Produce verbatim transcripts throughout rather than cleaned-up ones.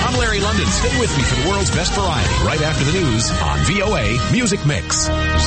I'm Larry London. Stay with me for the world's best variety right after the news on V O A Music Mix.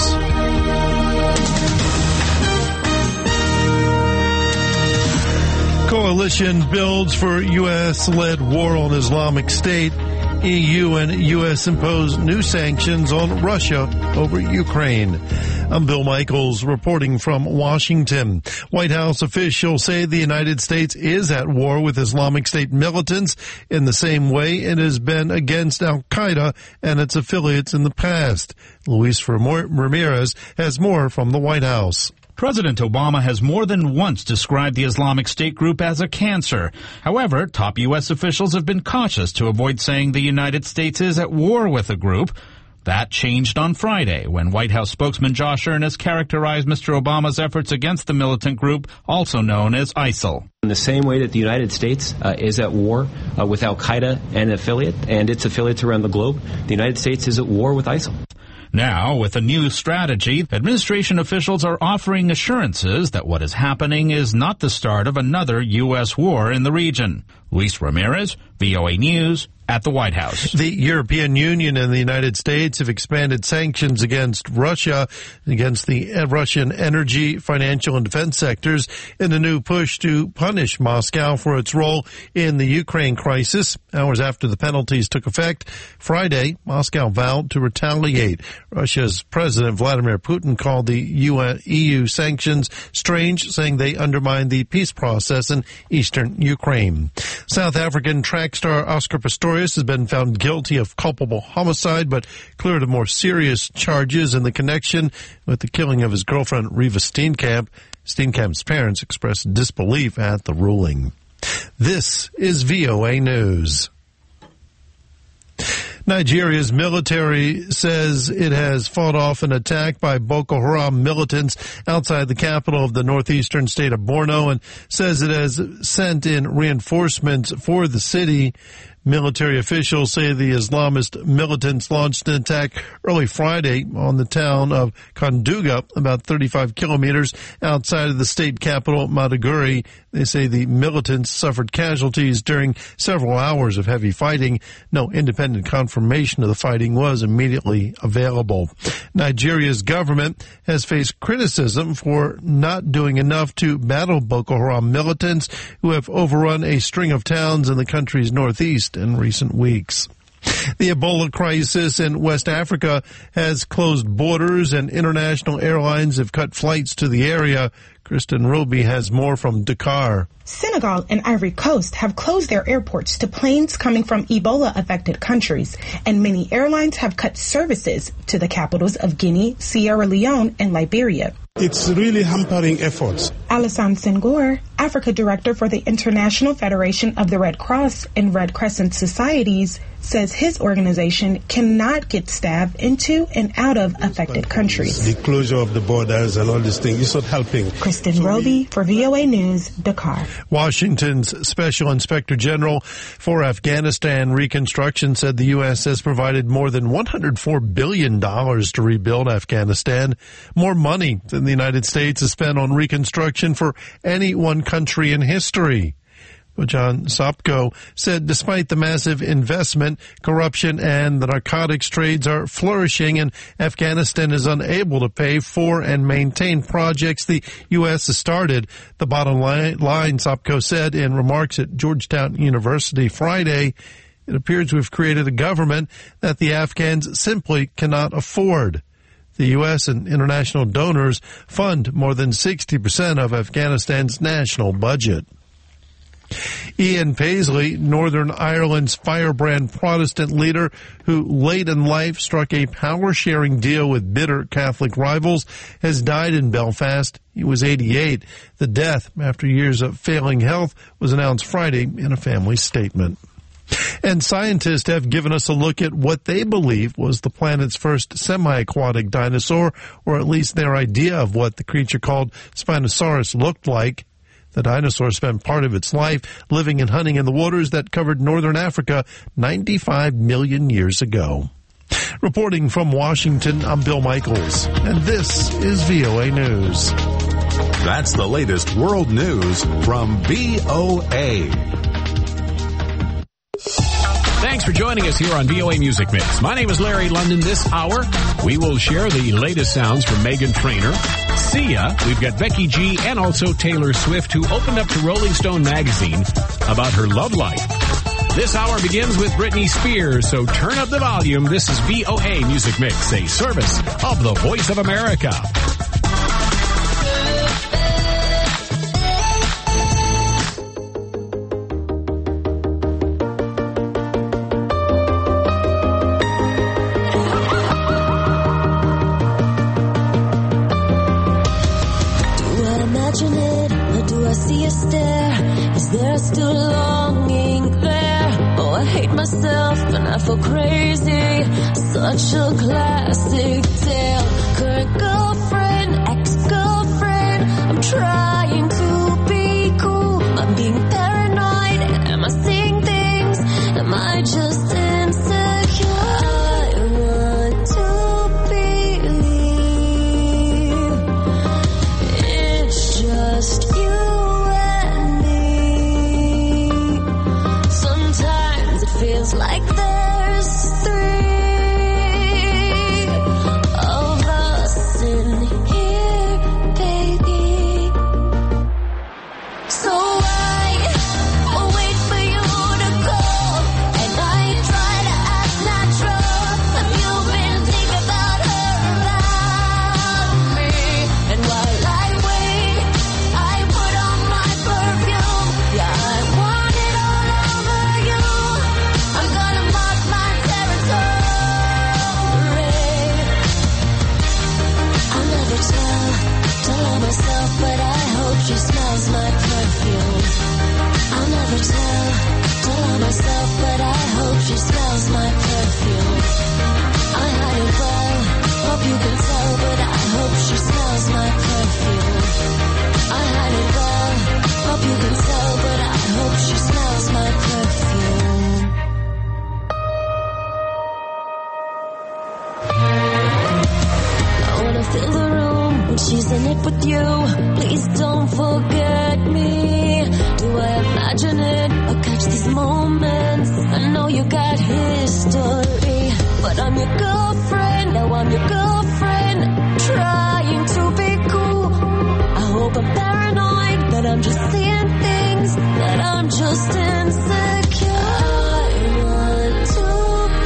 Coalition builds for U S-led war on Islamic State. E U and U S impose new sanctions on Russia over Ukraine. I'm Bill Michaels reporting from Washington. White House officials say the United States is at war with Islamic State militants in the same way it has been against Al-Qaeda and its affiliates in the past. Luis Ramirez has more from the White House. President Obama has more than once described the Islamic State group as a cancer. However, top U S officials have been cautious to avoid saying the United States is at war with the group. That changed on Friday when White House spokesman Josh Earnest characterized Mister Obama's efforts against the militant group, also known as ISIL. In the same way that the United States uh, is at war uh, with Al-Qaeda and affiliate and its affiliates around the globe, the United States is at war with ISIL. Now, with a new strategy, administration officials are offering assurances that what is happening is not the start of another U S war in the region. Luis Ramirez, V O A News, at the White House. The European Union and the United States have expanded sanctions against Russia, against the Russian energy, financial, and defense sectors in a new push to punish Moscow for its role in the Ukraine crisis. Hours after the penalties took effect Friday, Moscow vowed to retaliate. Russia's President Vladimir Putin called the E U sanctions strange, saying they undermine the peace process in eastern Ukraine. South African track star Oscar Pistorius has been found guilty of culpable homicide, but cleared of more serious charges in the connection with the killing of his girlfriend, Reeva Steenkamp. Steenkamp's parents expressed disbelief at the ruling. This is V O A News. Nigeria's military says it has fought off an attack by Boko Haram militants outside the capital of the northeastern state of Borno and says it has sent in reinforcements for the city. Military officials say the Islamist militants launched an attack early Friday on the town of Konduga, about thirty-five kilometers outside of the state capital, Maiduguri. They say the militants suffered casualties during several hours of heavy fighting. No independent confirmation of the fighting was immediately available. Nigeria's government has faced criticism for not doing enough to battle Boko Haram militants who have overrun a string of towns in the country's northeast in recent weeks. The Ebola crisis in West Africa has closed borders and international airlines have cut flights to the area. Kristen Roby has more from Dakar. Senegal and Ivory Coast have closed their airports to planes coming from Ebola-affected countries, and many airlines have cut services to the capitals of Guinea, Sierra Leone, and Liberia. It's really hampering efforts. Alassane Senghor, Africa Director for the International Federation of the Red Cross and Red Crescent Societies, says his organization cannot get staff into and out of affected countries. The closure of the borders and all these things is not helping. Kristen so Roby for V O A News, Dakar. Washington's Special Inspector General for Afghanistan Reconstruction said the U S has provided more than one hundred four billion dollars to rebuild Afghanistan, more money than the United States has spent on reconstruction for any one country in history. But John Sopko said despite the massive investment, corruption and the narcotics trades are flourishing and Afghanistan is unable to pay for and maintain projects the U S has started. The bottom line, line Sopko said in remarks at Georgetown University Friday, it appears we've created a government that the Afghans simply cannot afford. The U S and international donors fund more than sixty percent of Afghanistan's national budget. Ian Paisley, Northern Ireland's firebrand Protestant leader who late in life struck a power-sharing deal with bitter Catholic rivals, has died in Belfast. He was eighty-eight. The death, after years of failing health, was announced Friday in a family statement. And scientists have given us a look at what they believe was the planet's first semi-aquatic dinosaur, or at least their idea of what the creature called Spinosaurus looked like. The dinosaur spent part of its life living and hunting in the waters that covered northern Africa ninety-five million years ago. Reporting from Washington, I'm Bill Michaels, and this is V O A News. That's the latest world news from V O A. Thanks for joining us here on V O A Music Mix. My name is Larry London. This hour, we will share the latest sounds from Meghan Trainor, Sia. We've got Becky G and also Taylor Swift, who opened up to Rolling Stone magazine about her love life. This hour begins with Britney Spears, so turn up the volume. This is V O A Music Mix, a service of the Voice of America. See a stare, is there still longing there? Oh, I hate myself and I feel crazy. Such a classic tale. Current girlfriend, ex-girlfriend, I'm trying to be cool. I'm being paranoid, am I seeing things? Am I just insecure? I want to believe it's just you. Feels like there's three of us in here, baby. So I wait for you to call, and I try to act natural. Have you been thinking about her, about me? And while I wait, I put on my perfume. Yeah, I want it all over you. I'm gonna mark my territory. I'll never tell, tell her myself, but I hope she smells my perfume. I'll never tell, tell her myself, but I hope she smells my perfume. I hide it well, hope you can tell, but I hope she smells my perfume. I hide it well, hope you can tell, but I hope she smells my perfume. I wanna fill the room when she's in it with you. Please don't forget me. Do I imagine it or catch these moments? I know you got history, but I'm your girlfriend. Now I'm your girlfriend, trying to be cool. I hope I'm paranoid, that I'm just seeing things, that I'm just insecure. I want to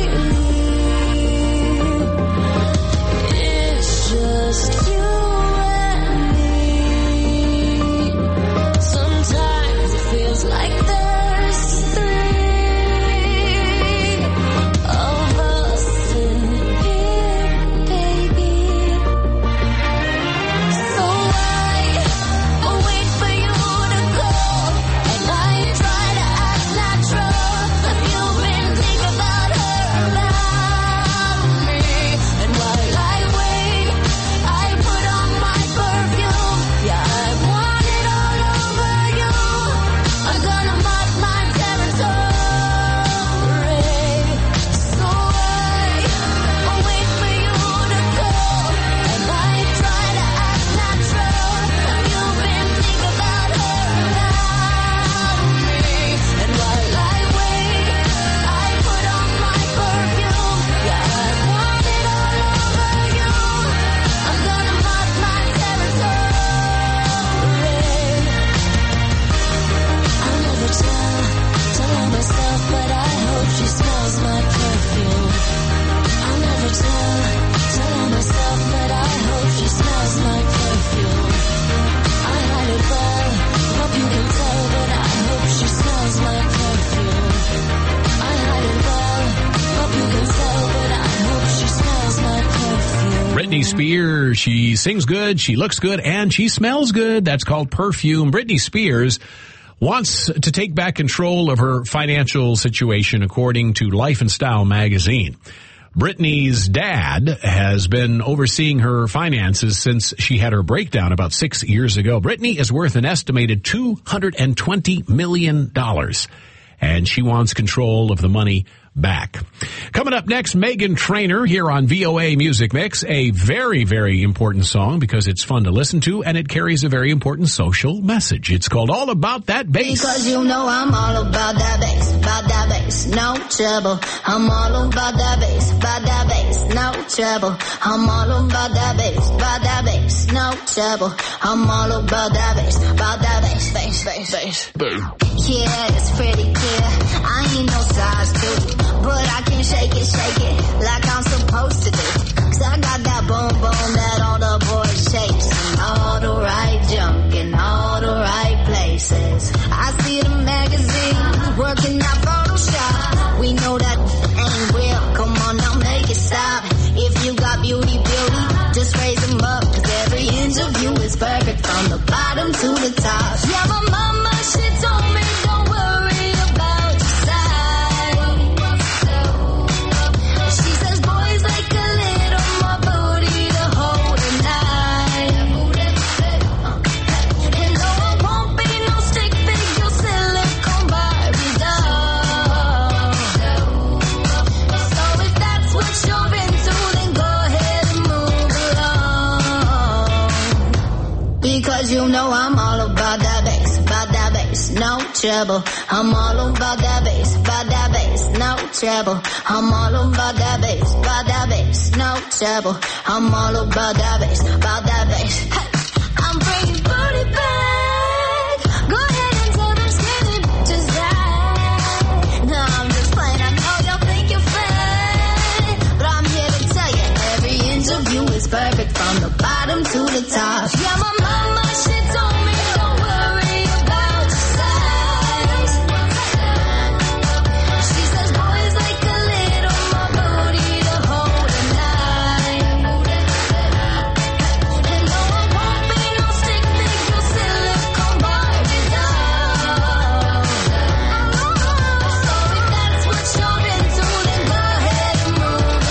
believe it's just you and me. Sometimes it feels like there's three of us in here, baby. So I wait for you to call, and I try to act natural. Have you been thinking about her, about me? And while I wait, I put on my perfume. Yeah, I want it all over you. I'm gonna mark my territory. So I wait for you to call, and I try to act natural. Have you been thinking about her, about me? And while I wait, I put on my perfume. Yeah, I want it all over you. I'm gonna mark my territory. I'll never tell, tell her myself, but I hope she smells my perfume. I'll never tell, tell her myself, but I hope she smells my perfume. I hide it well, hope you can tell, but I hope she smells my perfume. I hide it well, hope you can tell, but I hope she smells my perfume. Britney Spears, she sings good, she looks good, and she smells good. That's called Perfume. Britney Spears wants to take back control of her financial situation, according to Life and Style magazine. Britney's dad has been overseeing her finances since she had her breakdown about six years ago. Britney is worth an estimated two hundred twenty million dollars, and she wants control of the money back. Coming up next, Meghan Trainor here on V O A Music Mix. A very, very important song because it's fun to listen to and it carries a very important social message. It's called All About That Bass. Because you know I'm all about that bass, about that bass. no trouble. I'm all about that bass, about that bass, no trouble. I'm all about that bass, about that bass, no trouble. I'm all about that bass, about that bass, bass, bass, bass. Yeah, it's pretty clear. I ain't no size two, but I can shake it, shake it like I'm supposed to do. Cause I got that boom boom that all the boys chase, and all the right junk in all the right places. I see the magazine working out Photoshop. We know that ain't real. Come on now, make it stop. If you got beauty, beauty, just raise them up. Cause every inch of you is perfect from the bottom to the top. Yeah, my mama, she told me don't worry about your size. She says boys like a little more booty to hold at night. And no, I won't be no stick figure silicone Barbie doll. So if that's what you're into, then go ahead and move along. Because you know I'm all about that bass, about that bass, no trouble. I'm all about that bass, about that bass, no trouble. I'm all about that bass, about that bass, no trouble. I'm all about that bass, about that bass. Hey, I'm bringing booty back. Go ahead and tell them skinny bitches that. No, I'm just playing. I know y'all think you're fat, but I'm here to tell you every inch of you is perfect from the bottom to the top. Yeah, my mama, she told me don't worry about your size. She says boys like a little more booty to hold at night. And no, I won't be no stick figure silicone Barbie doll. So if that's what you're into, then go ahead and move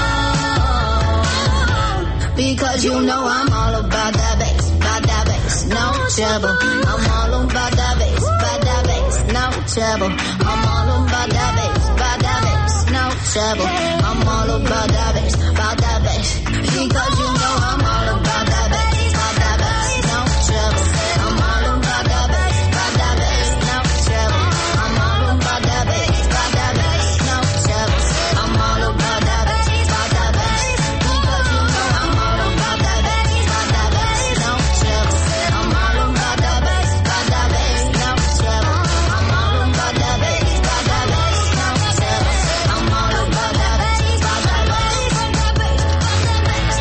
along. Because you know I'm all about that bass, about that bass, no trouble. I'm all about that bass, about that bass, no trouble. I'm all about that bass, about that bass, no trouble. I'm all about that bass, about that bass. Because you know I'm all about that bass, about that bass, no trouble. I'm all about that bass, about that bass, no trouble. I'm all about that bass, about that bass, no trouble. I'm all about that bass, about that bass. Because you know I'm all about that bass, about that bass, no trouble. I'm all about that bass, about that bass, no trouble. I'm all about that bass, about that bass, no trouble. I'm all about that bass, about that bass, about that bass, about that bass.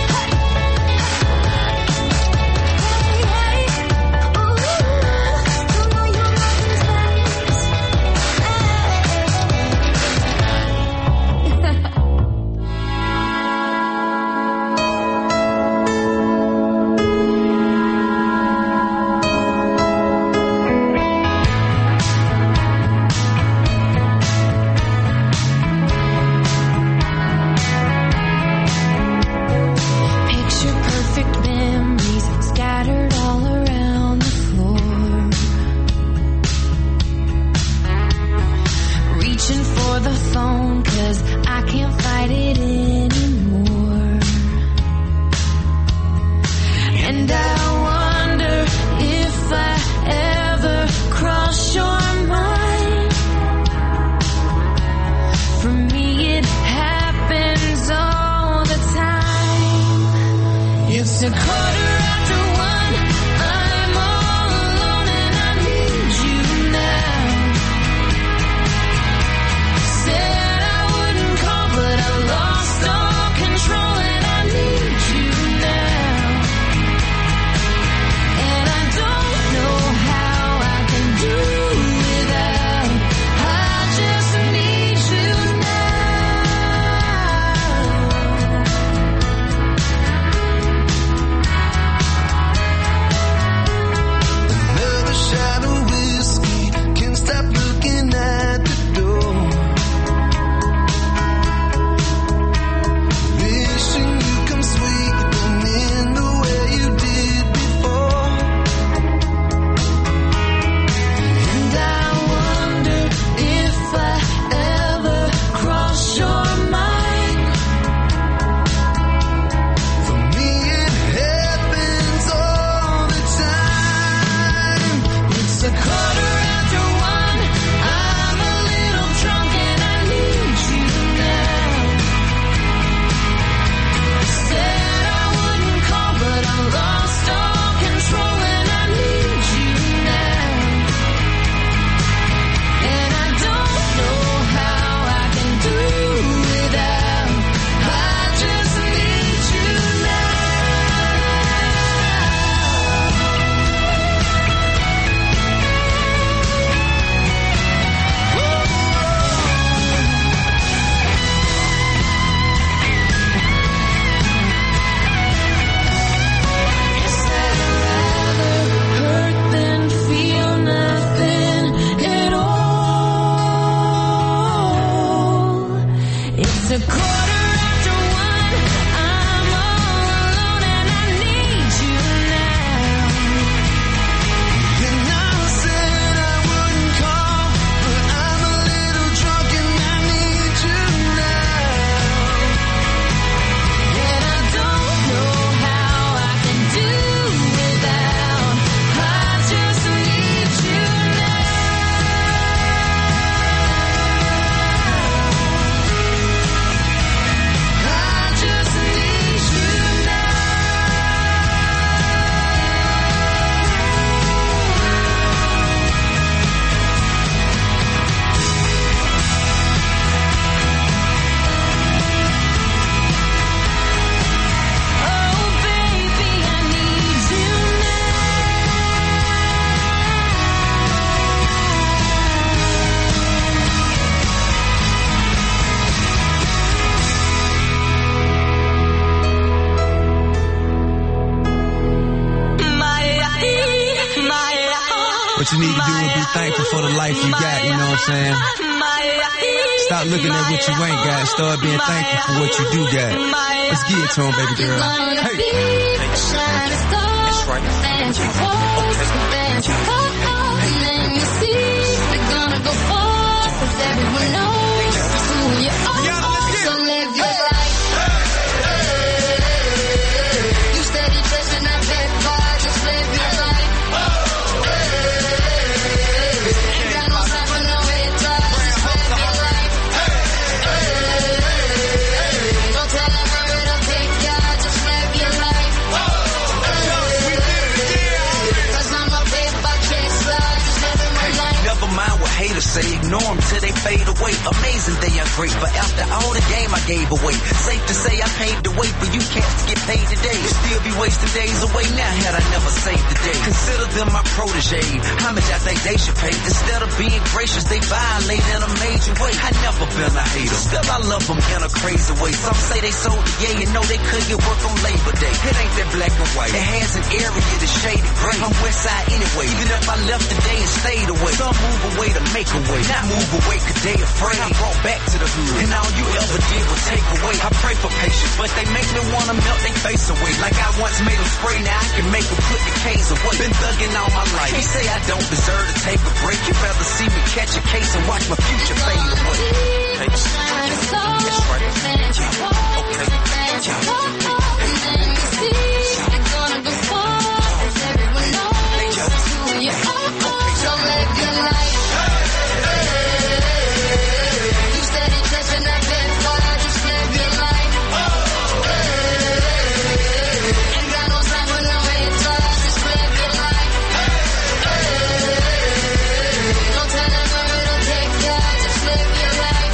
Picture perfect memories scattered all around the floor. Reaching for the phone 'cause I can't fight it anymore. And I wonder if I ever cross your mind. For me it happens all the time. It's a quarter after one. I'm all alone and I need you now. Said I wouldn't call, but I lost all control and I need you now. And I don't know how I can do without. I just need you now. a quarter after one. I'm all alone and I need you now. And I said I wouldn't call, but I'm a little drunk and I need you now. And I don't know how I can do without. I just need you now. I just need you now. Oh baby, I need you What you need to do is be thankful for the life you got, you know what I'm saying? Stop looking at what you ain't got. Start being thankful for what you do got. Let's get it to him, baby girl. Hey. shining star. Then you pose, then you pop, and then you see they're gonna go far, 'cause everyone knows who you are. So live your life. You steady chasing that big bar, just live your life. Ain't got no time for no haters, just live your life. Don't tell them where it'll take ya, just live your life. 'Cause I'm a paper chaser, just living my life. Never mind what haters say, ignore them till they fade away. Amazing they are great, but after all the game I gave away. Safe to say I paved the way for you cats to get paid today. You still be wasting days away now had I never saved the day. Consider them my protege, how much I think they should pay. Instead of being gracious, they violate in a major way. I never been a hater, still I love them in a crazy way. Some say they sold the yay and know they couldn't get work on Labor Day. It ain't that black and white, it has an area that's shaded gray. I'm west side anyway, even if I left today and stayed away. Some move away to make a way, not move away 'cause they afraid. I brought back to the hood, and all you ever did was take away. I pray for patience, but they make me wanna melt their face away. Like I once made them spray, now I can make them put the K's away. Been thugging all my life, they say I don't deserve to take a break. You'd rather see me catch a case and watch my future fade away. Hey. Shining star, then you pose, then you pop, and then you see they're gonna go far, 'cause everyone knows who you are. So live your life. You steady chasing that big bar, just live your life. Ain't got no time for no haters, just live your life. Don't tell them where it'll take ya, just live your life.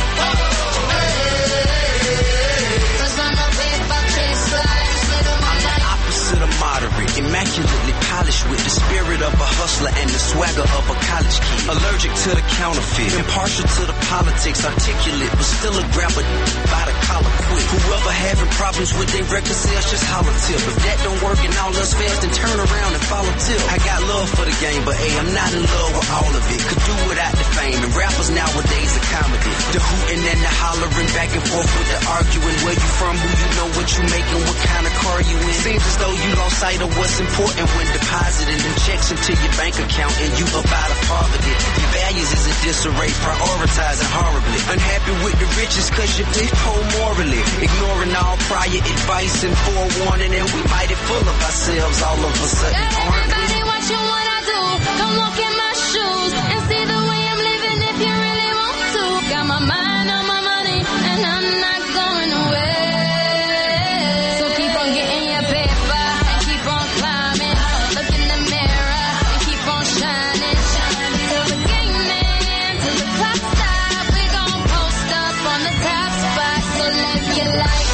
'Cause I'm a paper chaser, just living my life. Opposite of moderate, immaculately polished with the spirit of a hustler and the swagger of a college kid. Allergic to the counterfeit, impartial to the politics, articulate, but still a grabber by the collar quick. Whoever having problems with their record sales, just holler tip. If that don't work and all us fast, then turn around and follow tip. I got love for the game, but hey, I'm not in love with all of it. Could do without the fame, and rappers nowadays are comedy. The hooting and the hollering, back and forth with the arguing. Where you from, who you know, what you making, what kind of car you in. Seems as though you lost sight of what's important when depositing them checks into your bank account and you up out of poverty. Your values is in disarray, prioritizing horribly. Unhappy with the riches cause you live poor morally. Ignoring all prior advice and forewarning, and we mighty full of ourselves all of a sudden, aren't we? Everybody watching what I do, come walk in my shoes and see the way I'm living if you really want to. Got my mind on my money and I'm not going away. So keep on getting your paper and keep on climbing. Look in the mirror and keep on shining. Till the game ends, till the clock stops, we gon' post up on the top spot. So live your life.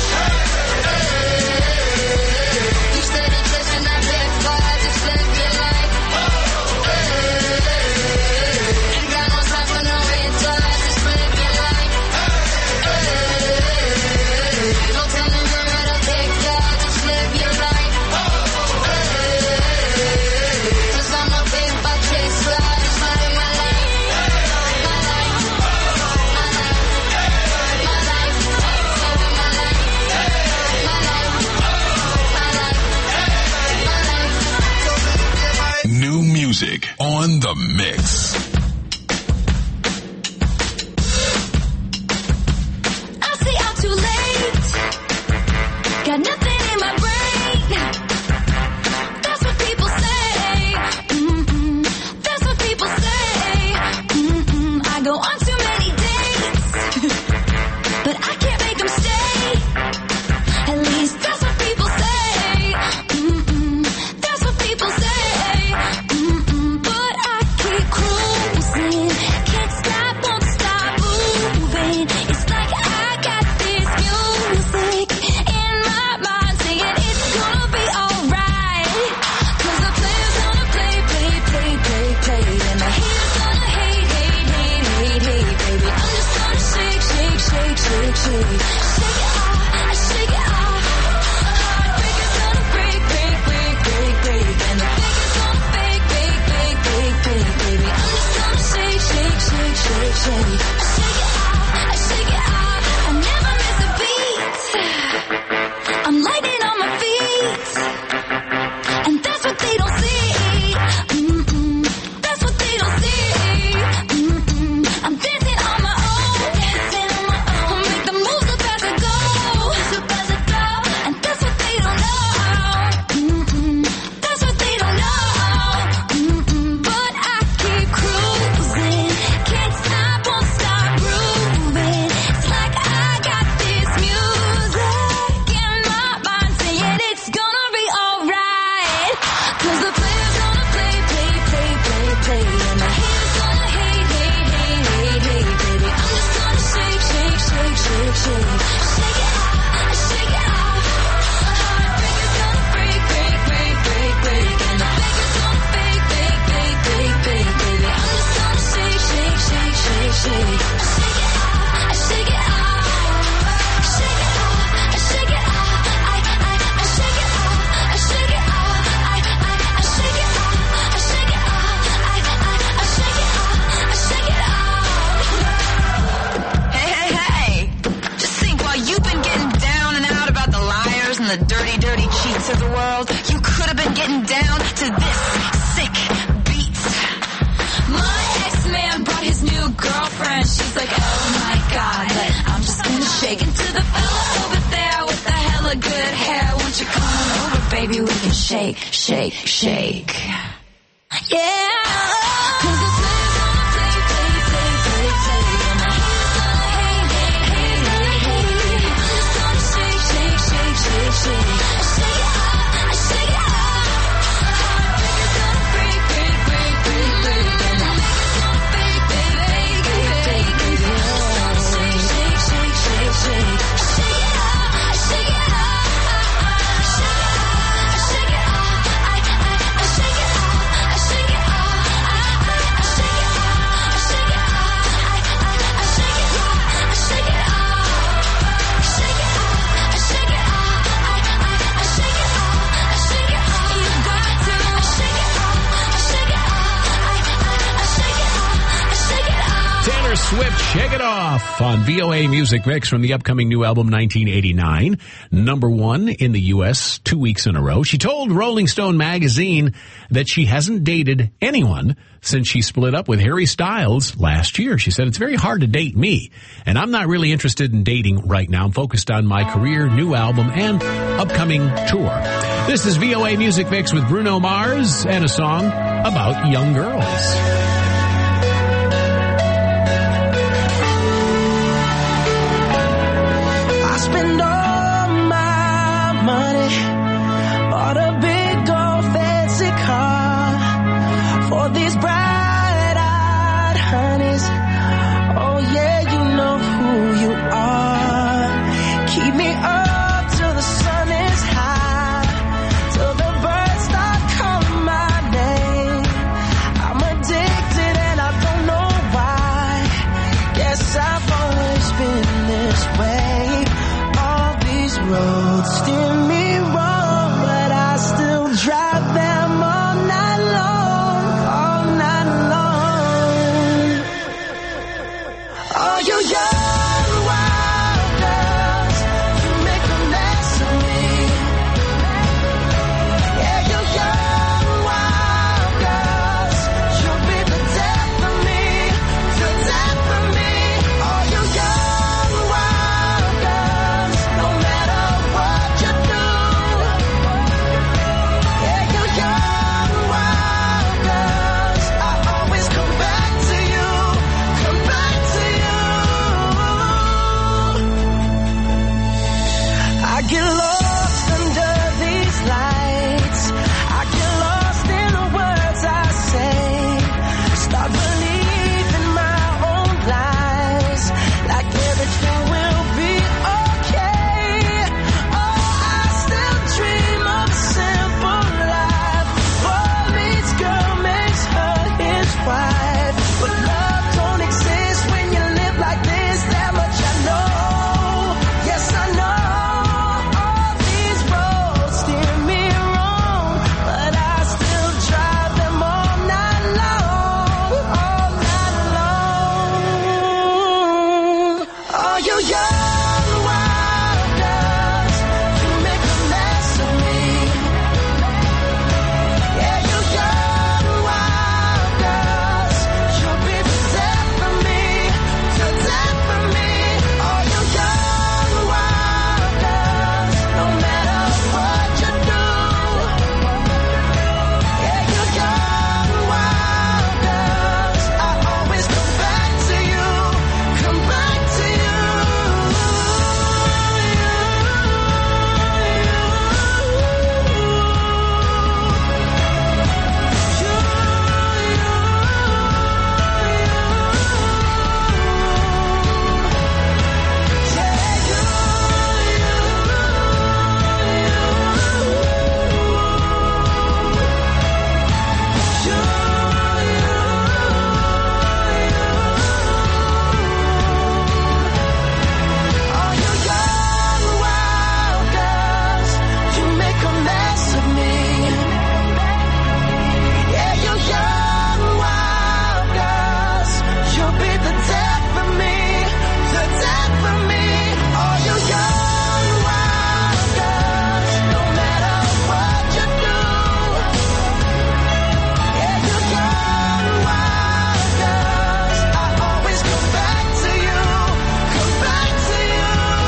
You steady chasing that big bar, just live your life. Mix. I say I'm too late. Got nothing in my brain. That's what people say. Mm-mm. That's what people say. Mm-mm. I go on too many dates, but I can't make them stay. At least that's what people say. Mm-mm. That's what people say. Mm-mm. But I keep cruising. Can't stop, won't stop moving. It's like I got this music in my mind saying it's gonna be alright. Cause the player's gonna play, play, play, play, play. And the haters gonna hate, hate, hate, hate, hate, baby. I'm just gonna shake, shake, shake, shake, shake. Shake it off, I shake it off. Heartbreaker's gonna break, break, break, break, break. And the faker's gonna fake, fake, fake, fake, fake, baby. I'm just gonna shake, shake, shake, shake, shake. I shake it off, I shake it off. I never miss a beat. I'm lightning on my feet. And that's what they don't see. Mm-mm. That's what they don't see. Mm-mm. I'm dancing on my own. Dancing on my own. Make the moves up as I go. Up as I go. And that's what they don't know. Mm-mm. That's what they don't know. Mm-mm. But I keep cruising. Can't stop, won't stop grooving. It's like I got this music in my mind saying it's gonna be alright. Cause the player's gonna play, play, play, play, play. And the haters gonna hate, hate, hate, hate, hate, baby. I'm just gonna shake, shake, shake, shake, shake. Shake it off, I shake it off. Heartbreaker's gonna break, break, break, break, break. And the faker's gonna fake, fake, fake, fake, fake, baby. I'm just gonna shake, shake, shake, shake, shake. I shake it off, I shake it off. Shake it off, I shake it off. I, I, I shake it off, I shake it off. I, I, I shake it off, I shake it off. I, I, I shake it off, I shake it off. Hey, hey, hey! Just think, while you've been getting down and out about the liars and the dirty, dirty cheats of the world, you could have been getting down to this sick beat. My ex-man brought his new girlfriend. She's like, oh my god, but I'm just gonna shake into the fella over there with the hella good hair. Won't you come on over, baby? We can shake, shake, shake. Yeah. Cause the player's gonna play, play, play, play, play. And the haters gonna hate, hate, hate, hate, hate. I'm just gonna shake, shake, shake, shake, shake. I shake it off, I shake it off. Heartbreaker's gonna break, break, break, break, break. And the faker's gonna fake, fake, fake, fake, fake, baby. I'm just gonna shake, shake, shake, shake, shake. I shake it off, I shake it off. I shake it off, I shake it off. I, I, I shake it off, I shake it off. I, I, I shake it off, I shake it off. I, I, I shake it off, I shake it off. Shake it off, I shake it off. I, I, I shake it off, I shake it off. You got to. I shake it off, I shake it off. I, I, I shake it off, I shake it off. Taylor Swift, Shake It Off on V O A Music Mix from the upcoming new album nineteen eighty-nine. Number one in the U S two weeks in a row. She told Rolling Stone magazine that she hasn't dated anyone since she split up with Harry Styles last year. She said, it's very hard to date me, and I'm not really interested in dating right now. I'm focused on my career, new album, and upcoming tour. This is V O A Music Mix with Bruno Mars and a song about young girls. Spend all my money, bought a big old fancy car for these bright-eyed honeys. Oh yeah, you know who you are. Keep me up till the sun is high, till the birds start calling my name. I'm addicted and I don't know why. Guess I've always been this way. Roads steer me wrong, but I still drive them all night long, all night long. Oh, you young wild girls, you make a mess of me. Yeah, you young wild girls, you'll be the young wild girls, you make a mess of me. Yeah, you young wild girls, you'll be the death of me, the death of me. Oh, you young wild girls, no matter what you do. Yeah, you young wild girls, I always come back to you, come back to you. Oh, you young wild girls, you make a mess of me. Yeah, you young wild girls, you'll be the death of me, the death of me. Oh, you young wild girls, no matter what you do. Yeah, you young wild girls, I always come back to you, come back to you.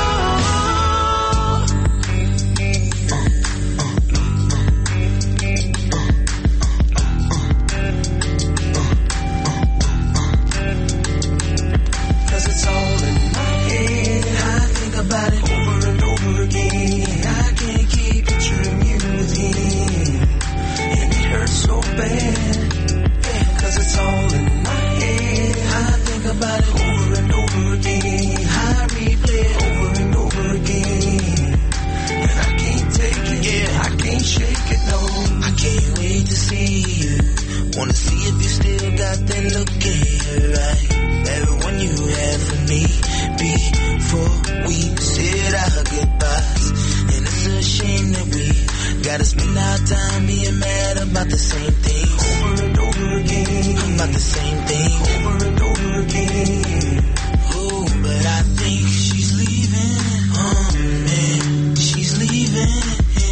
Cause it's all in my head. I think about it over and over again. I can't keep picturing you with him, and it hurts so bad. Yeah, cause it's all in my head. I think about it over and over again. I replay it over and over again, and I can't take it. Yeah, I can't shake it, no. I can't wait to see you. Wanna see if you still got that look in your eye. Everyone you had for me before we said our goodbyes. And it's a shame that we gotta spend our time being mad about the same thing over and over again. About the same thing over and over again. Oh, but I think she's leaving. Oh man, she's leaving.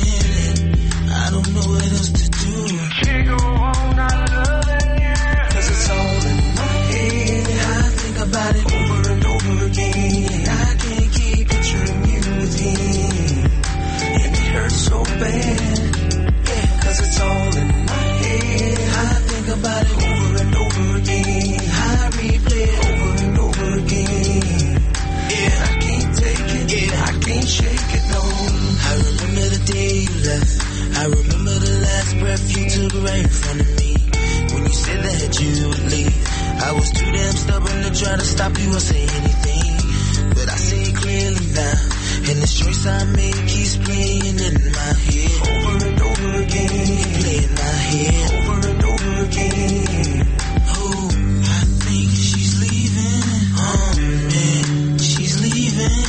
I don't know what else to do. Can't go on not loving you. Cause it's all in my head. I think about it over and over again. I can't keep picturing you with him, and it hurts so bad. Yeah, cause it's all in my head. I think about it over and over again. I replay it over and over again. Yeah, I can't take it. Yeah, I can't shake it, no. I remember the day you left. I remember the last breath you took right in front of me. When you said that you would leave, I was too damn stubborn to try to stop you or say anything. But I see it clearly now, and this choice I made keeps playing in my head over and over again. Play in my head over and over again. Oh, I think she's leaving. Oh man, she's leaving.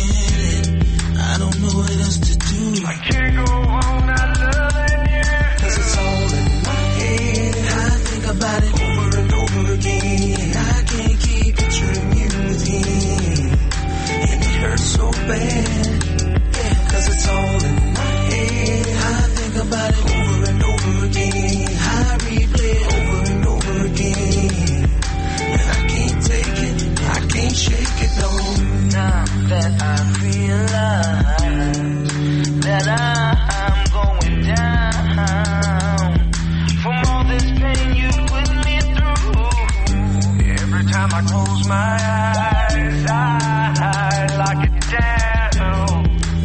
I don't know what else to do. I can't go on not loving you. Cause it's all in my head. I think about it over and over again. I can't keep picturing you with him, and it hurts so bad. Yeah, cause it's all in my head. I think about it over and over again. I replay it over and over again, and I can't take it, I can't shake it, no. Now that I realize that I'm going down from all this pain you put me through. Every time I close my eyes, I lock it down.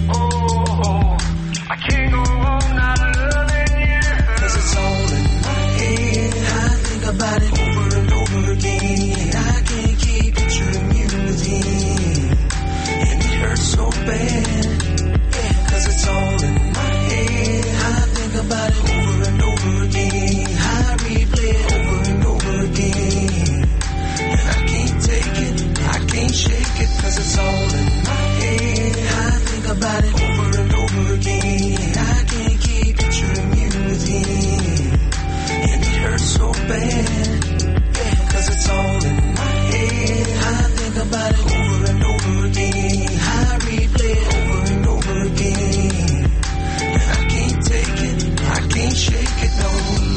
Oh, I can't go on not loving you. Cause it's all in my head. I think about it over and over again. I can't keep picturing you with him, and it hurts so bad. Yeah, cause it's all in my head. I think about it over and over again. I replay it over and over again, and I can't take it, I can't shake it. Cause it's all in my head. I think about it over and over again. I can't keep picturing you with him, and it hurts so bad. Yeah, cause it's all in my head. I think about it over and over over again. I replay it over and over again. And I can't take it, I can't shake it, no.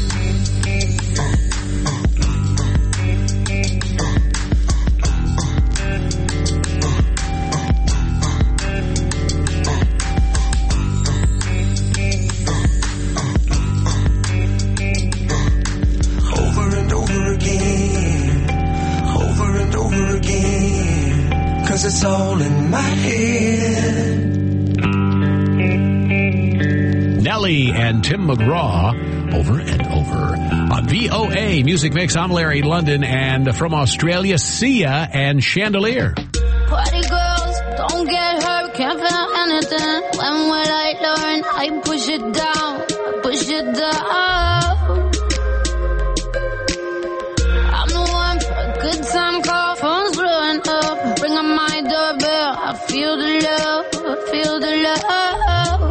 It's all in my head. Nelly and Tim McGraw, Over and Over. On V O A Music Mix, I'm Larry London, and from Australia, Sia and Chandelier. Party girls, don't get hurt, can't feel anything. When will I learn? I push it down, I push it down. I'm the one for a good time call, phone's blowing up. Ring on my doorbell, I feel the love, I feel the love.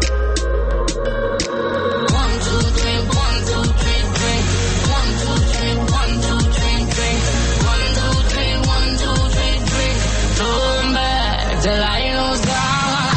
One, two, three, one, two, three, three. One, two, three, one, two, three, three. One, two, three, one, two, three, three. Turn back till I lose God.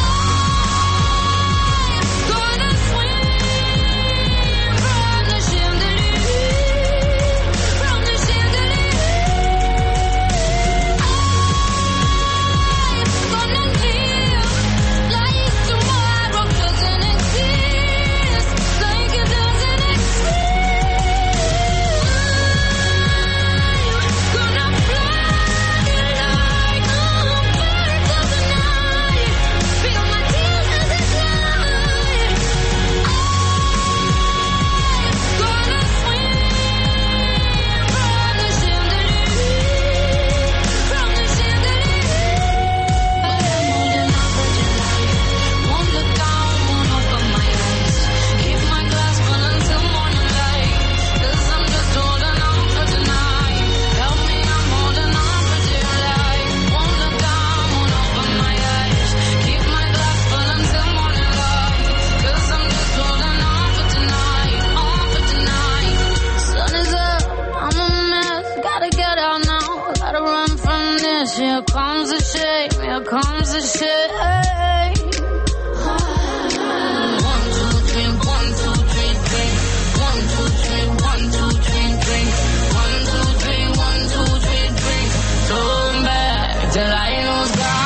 Here comes the shame, here comes the shame. One, two, three, one, two, three, three. One, two, three, one, two, three, three. One, two, three, one, two, three, three. Turn back till I lose God.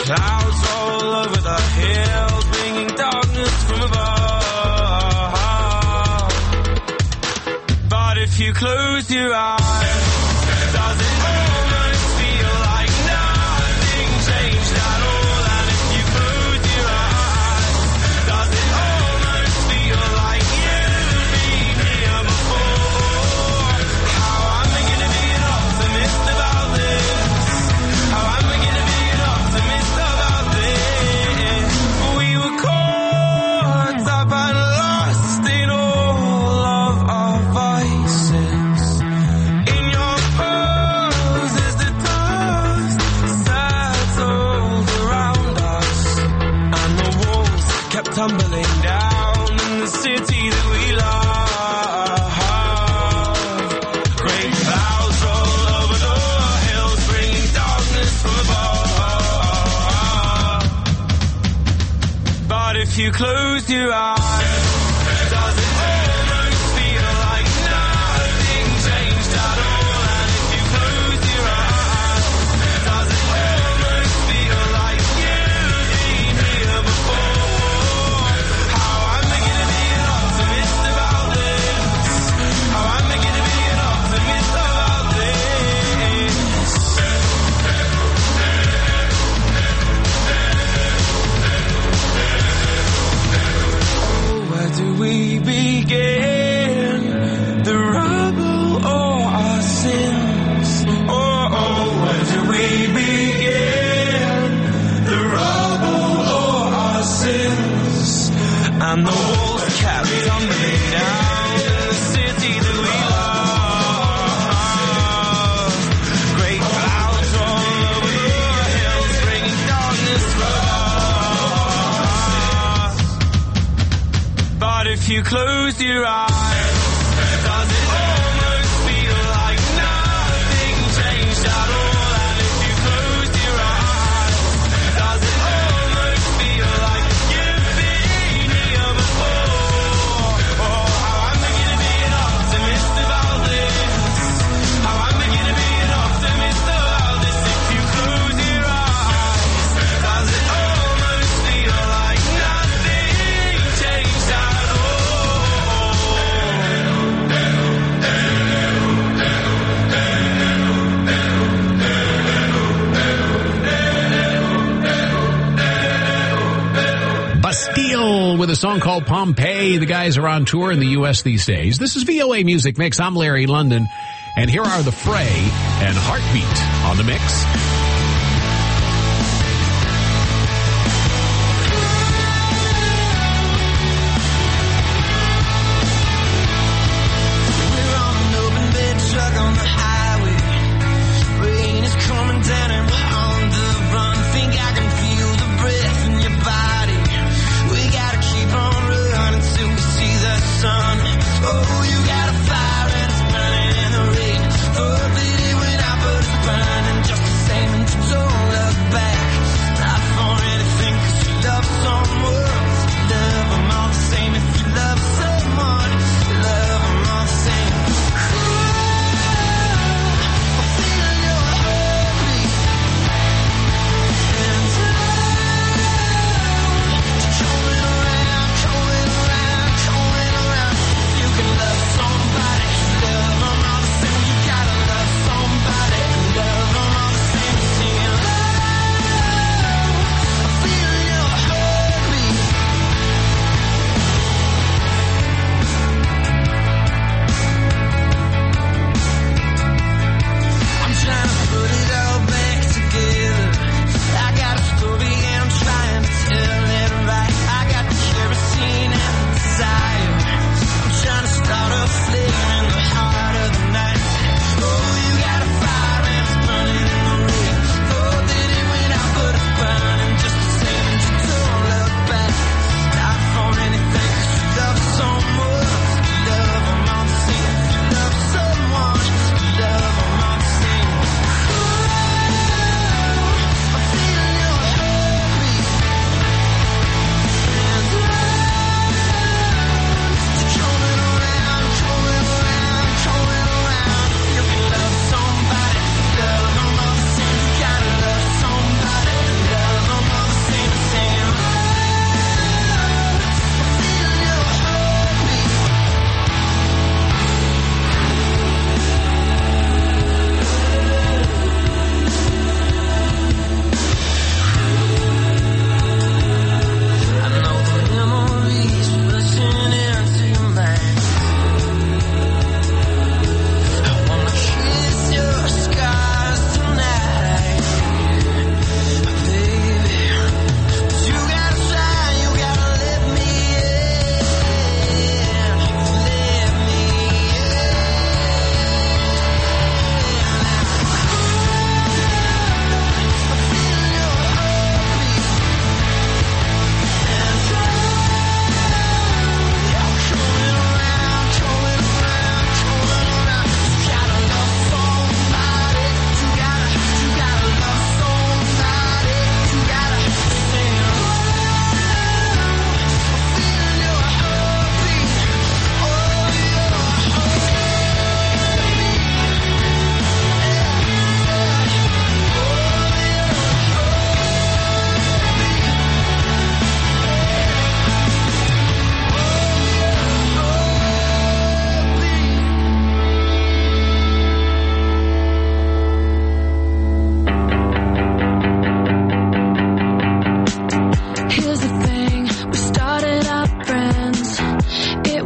Clouds all over the hills, bringing darkness from above. if you close your eyes, does it almost feel like nothing changed at all? And if you close your eyes, does it almost feel like you've been here before? How am I gonna be an optimist about this? How am I gonna be an optimist about this? We were caught up and lost in all of our vices. In your pose as the dust settled around us, and the walls kept tumbling down in the city that we love. Great clouds roll over the hills, bringing darkness from above. But if you close your eyes, does it almost feel like nothing changed at all? And if you close your eyes, does it almost feel like you've been here before? How am I gonna be an optimist about this? How am I gonna be an optimist about this? Where do we begin? The rubble or our sins? Oh, oh, where do we begin? The rubble or our sins? And the walls kept tumbling down in the city that we love. Great clouds roll over the hills, bringing darkness from us. But if you close your eyes, does it almost feel like nothing changed at all? And if you close your eyes, does it almost feel like you've been here before? Oh, how am I gonna be an optimist about this? How am I gonna be an optimist about this? If you close your eyes, does it almost feel like nothing changed at all? Bastille with a song called Pompeii. The guys are on tour in the U S these days. This is V O A Music Mix. I'm Larry London, and here are The Fray and Heartbeat on the mix. We're on an open bed truck on the highway. Rain is coming down and we're on the run. Think I can feel the breath in your body. We gotta keep on running till we see the sun. Oh, you got a fire and it's burning in the rain. Oh, pity when I put it's burning just the same.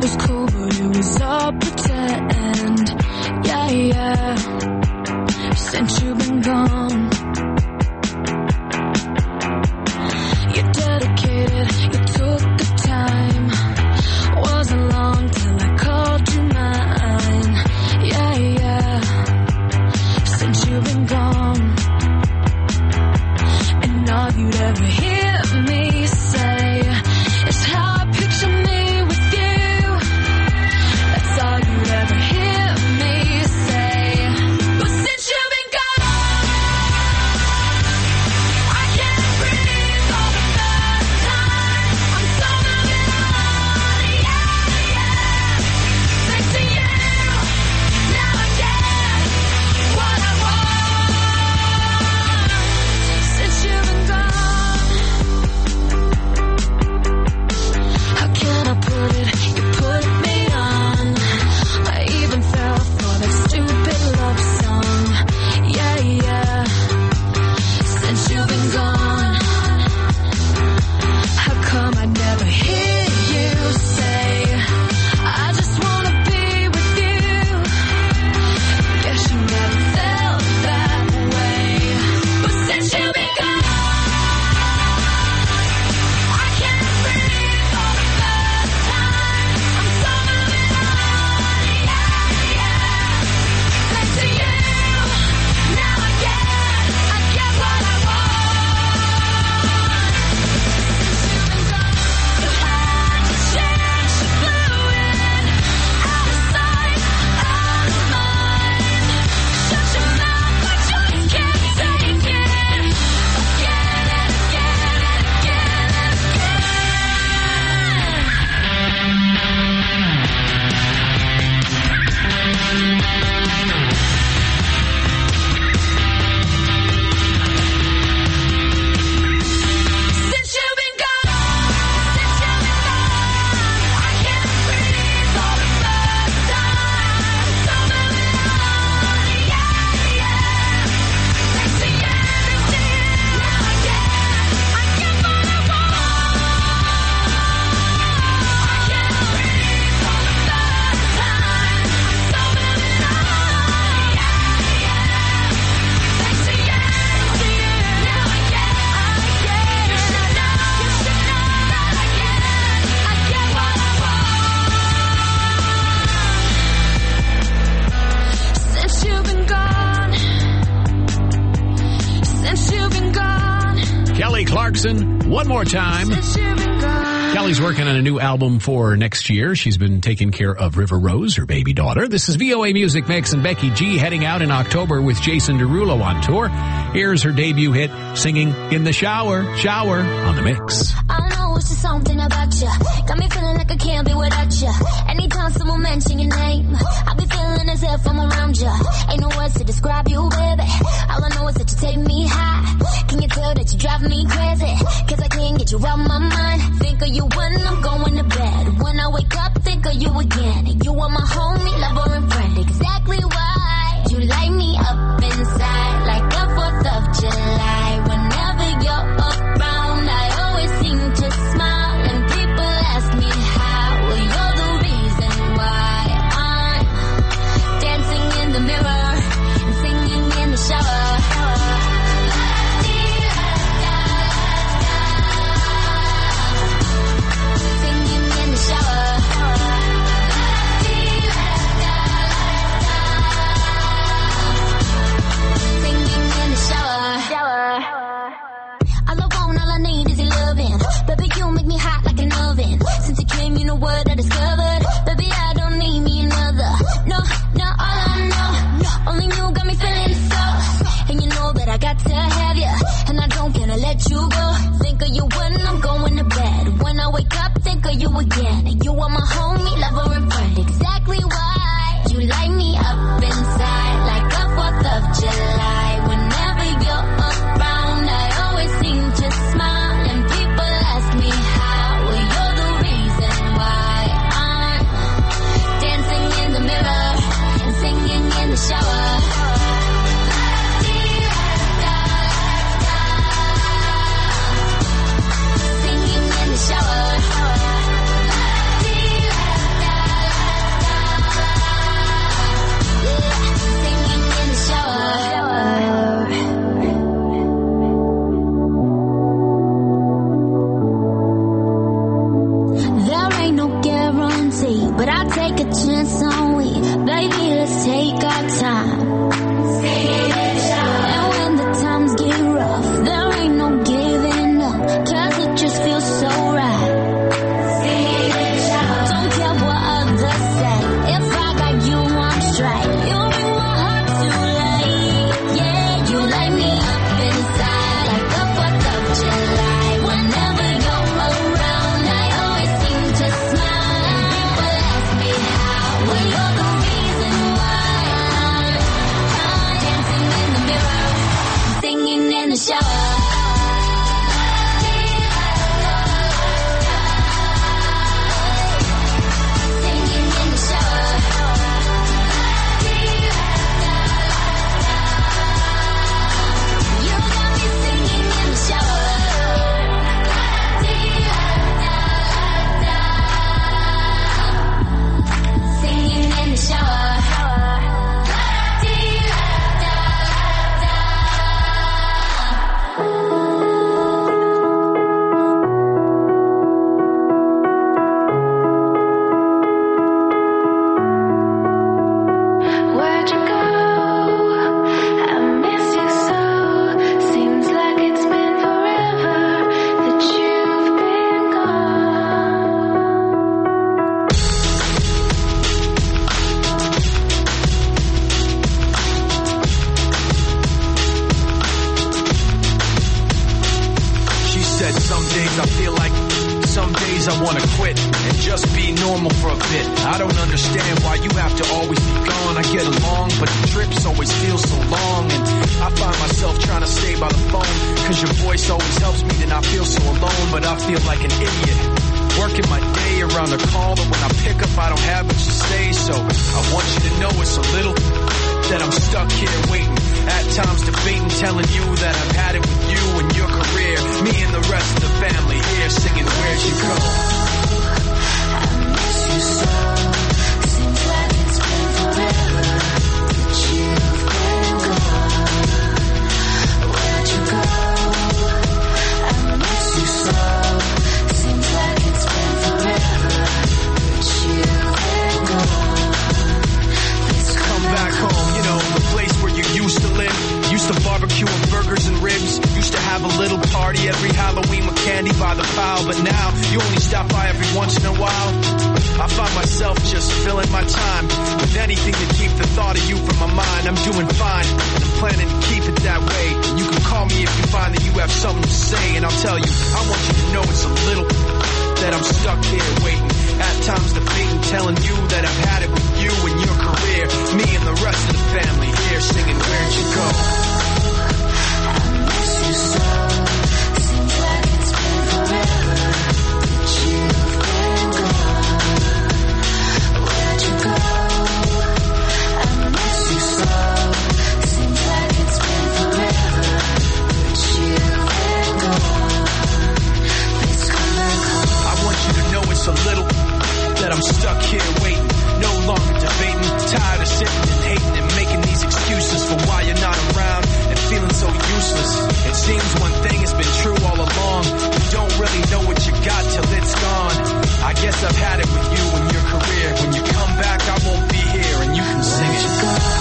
was cool, but it was all pretend. Yeah, yeah. Since you've been gone, you're dedicated, you took the time. Wasn't long till I called you mine. Yeah, yeah. Since you've been gone, and all you'd ever hear me say is how I picture me with you. That's all you'd ever hear me say. But since you've been gone, I can't breathe all the first time. I'm so moving on, yeah, yeah. Thanks to you, now I get what I want. Since you've been gone, how can I put it? You put me on. I even fell for that stupid love song. Yeah, yeah. Since you've been gone, how come I never hear you say, I just wanna be with you? Guess you never felt that way. But since you've been gone, I can't breathe all the first time. I'm so moving on, yeah, yeah. Thanks to you, now I get, I get what I want. Since you've been gone, you had to change, you blew it. Out of sight, out of mind. Shut your mouth, I just can't take it. Again and again and again and Since you've been gone, since you've been gone, I can't breathe all the first time. So moving on, yeah, yeah. Thanks to you, now I get, I get what I want. I can't breathe all the first time. So moving on, yeah, yeah. Thanks to you, now I get, I get. You should know, you should know that I get, I get what I want. Since you've been gone, since you've been gone, Kelly Clarkson, one more time. since you've been gone. Kelly's working on a new album for next year. She's been taking care of River Rose, her baby daughter. This is V O A Music Mix, and Becky G heading out in October with Jason Derulo on tour. Here's her debut hit, Singing in the Shower, Shower on the Mix. I know it's just something about you. Got me feeling like I can't be without you. Anytime someone mention your name, I be feeling as if I'm around you. Ain't no words to describe you, baby. All I know is that you take me high. Can you tell that you drive me crazy? Cause I can't get you out my mind. Think of you when I'm going to bed. When I wake up, think of you again. You are my homie, lover, and friend. Exactly why you light me up inside like the fourth of July. Whenever you're around, I always seem to smile. And people ask me how. Well, you're the reason why I'm dancing in the mirror and singing in the shower. a bit. I don't understand why you have to always be gone. I get along, but the trips always feel so long. And I find myself trying to stay by the phone, cause your voice always helps me to not feel so alone. But I feel like an idiot, working my day around the call, but when I pick up I don't have much to say. So I want you to know it's a little that I'm stuck here waiting, at times debating, telling you that I've had it with you and your career. Me and the rest of the family here singing Where'd You Go? I miss you so. Seems like it's been forever that you've been gone. Where'd you go? I miss you so. Seems like it's been forever that you've been gone. Please come back home, you know, the place where you used to live. Used to barbecue and burgers and ribs. Used to have a little party every Halloween with candy by the pile. But now, you only stop by every once in a while. I find myself just filling my time with anything to keep the thought of you from my mind. I'm doing fine, and I'm planning to keep it that way. You can call me if you find that you have something to say, and I'll tell you, I want you to know it's a little that I'm stuck here waiting, at times debating, telling you that I've had it with you and your career. Me and the rest of the family here singing Where'd You Go? I miss you so. Seems like it's been forever that you've been gone. Where'd you go? I miss you so. Seems like it's been forever that you've been gone. Please come back home. I want you to know it's a little that I'm stuck here waiting, no longer debating, tired of sitting and hating and making these excuses for why you're not around and feeling so useless. It seems one thing has been true all along, you don't really know what you got till it's gone. I guess I've had it with you and your career. When you come back I won't be here and you can sing it.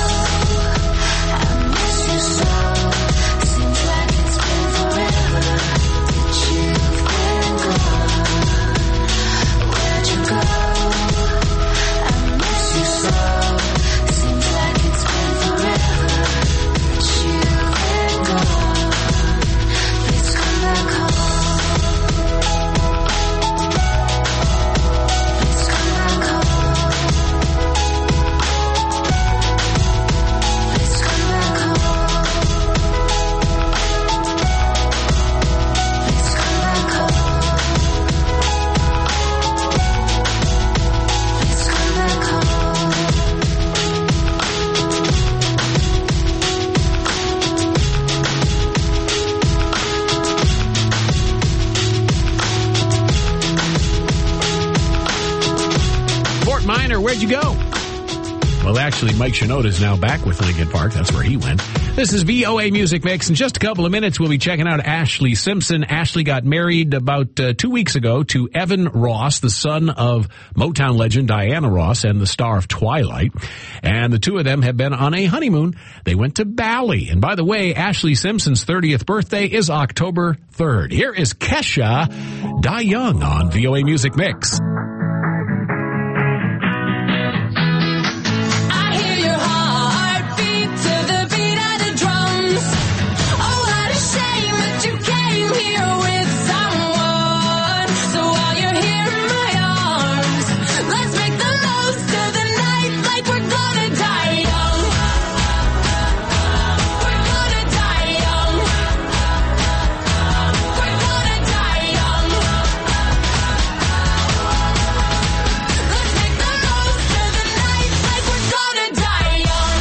I miss you so. Seems like it's been forever that you've been gone. Where'd you go? I miss you so. Seems like it's been forever that you've been gone. Please come back home. Please come back home. Please come back home. Please come back home. Please come back home. Fort Minor, where'd you go? Well, actually, Mike Shinoda is now back with Linkin Park. That's where he went. This is V O A Music Mix. In just a couple of minutes, we'll be checking out Ashley Simpson. Ashley got married about uh, two weeks ago to Evan Ross, the son of Motown legend Diana Ross and the star of Twilight. And the two of them have been on a honeymoon. They went to Bali. And by the way, Ashley Simpson's thirtieth birthday is October third. Here is Kesha, Die Young on V O A Music Mix. I hear your heartbeat to the beat of the drums. Oh, what a shame that you came here with someone. So while you're here in my arms, let's make the most of the night like we're gonna die young. We're gonna die young. We're gonna die young. Let's make the most of the night like we're gonna die young.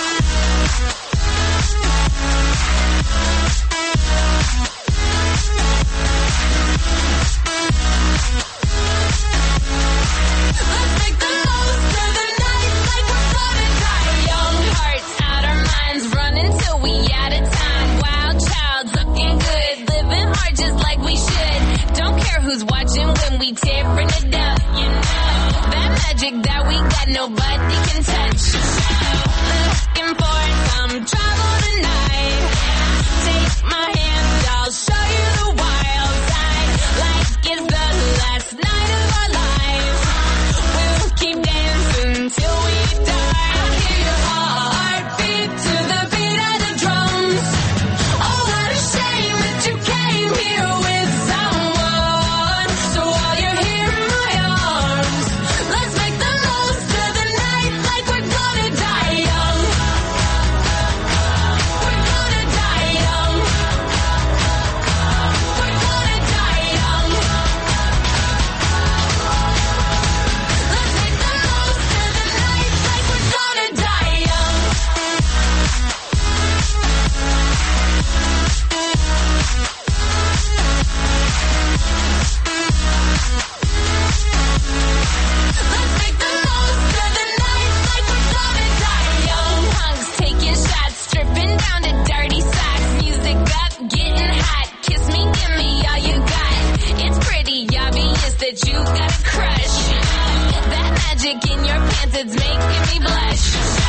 Let's make the most of the night like we're gonna die young. Hearts out our minds, running till we out of time. Wild child, looking good, living hard just like we should. Don't care who's watching when we tearing it up, you know. That magic that we got, nobody can touch. Looking for some trouble tonight. Take my hand, I'll show you the wild side. Like it's the last night of our lives. We'll keep dancing till we die. I hear your heartbeat to the beat of the drums. Oh, what a shame that you came here with someone. So while you're here in my arms, let's make pants, it's making me blush.